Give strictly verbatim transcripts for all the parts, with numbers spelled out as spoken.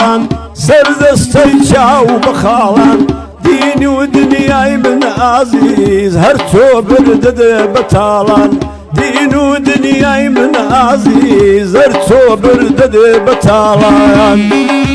بخالان سردستي چاو بخالان ديني ودنياي من عزيز هر تو بردد بتالان دين ودنياي من عزيز هر تو بردد بتالان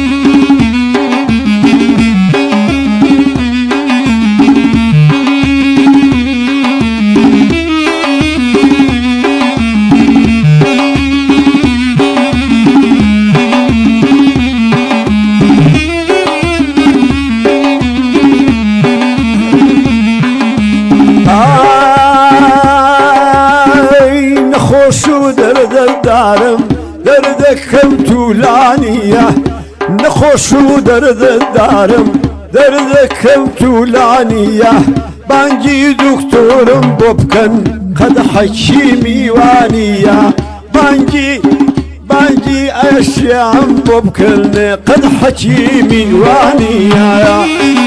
نخوشو درد دارم دردكم تولانية نخوشو درد دارم دردكم تولانية بانجي دكتورم بوبكن قد حكيمي وانية بانجي بانجي اشيام بوبكن قد حكيمي وانية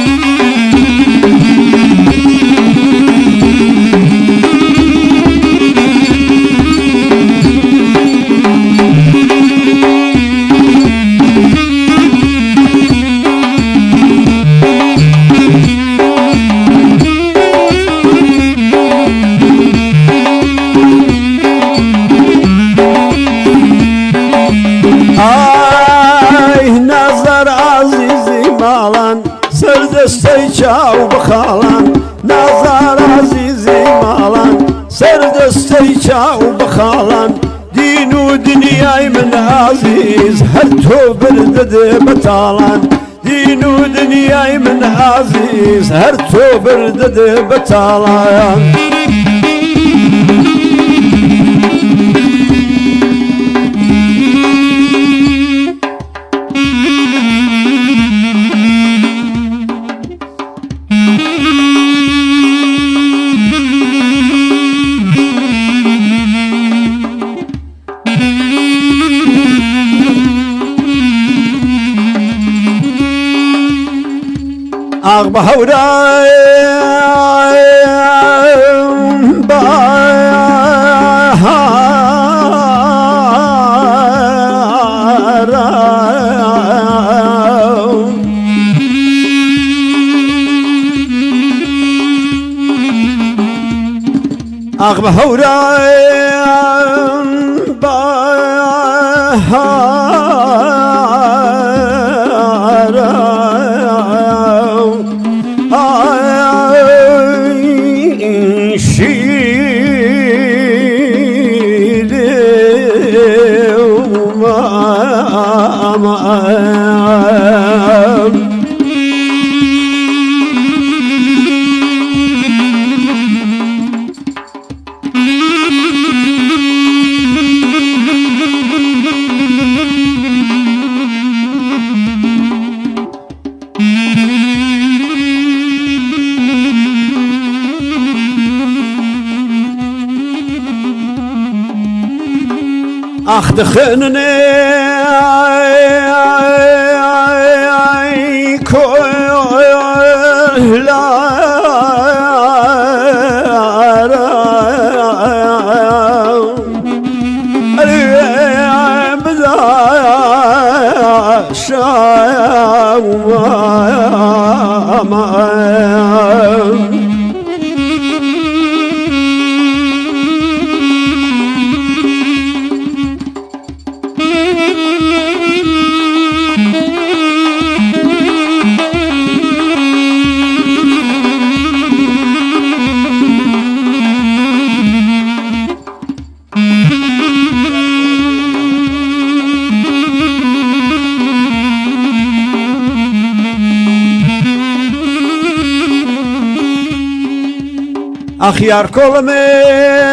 آی نظر عزیزی مالان سردستی چاو بخالان نظر عزیزی مالان سردستی چاو بخالان دین و دنیای من عزیز هر تو بردد بتالان دین و دنیای من عزیز هر تو بردد بتالان آغ بهوراي آغ بهوراي اخ دخنني اخيار كلمه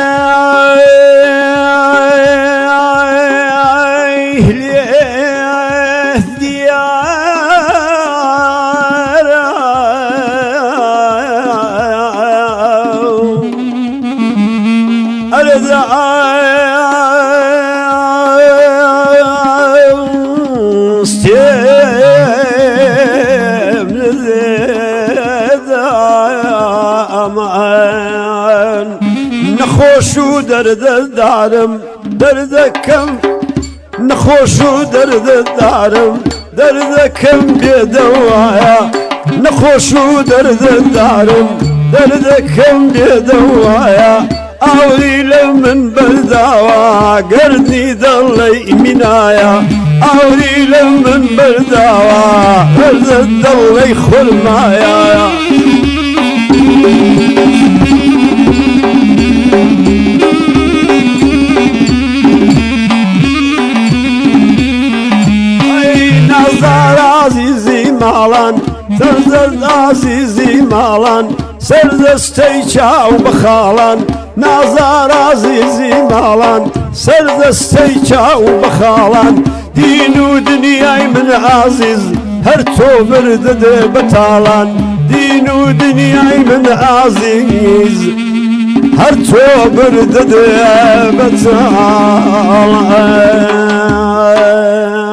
نخوشو درد دارم دردكم نخوشو درد دارم دردكم بيدوايا نخوش درد الدارم دردكم بيدوايا أولي لمن برداوا قرني ضلي منايا أولي لمن برداوا قرد ضلي خرمايا نظر عزيزي مالان ترزد عزيزي مالان سردستي چاو بخالان نظر عزيزي مالان سردستي چاو بخالان دين و دنياي من عزيز هر تو برد بطالان دين و دنياي من عزيز هر تو برد بطالان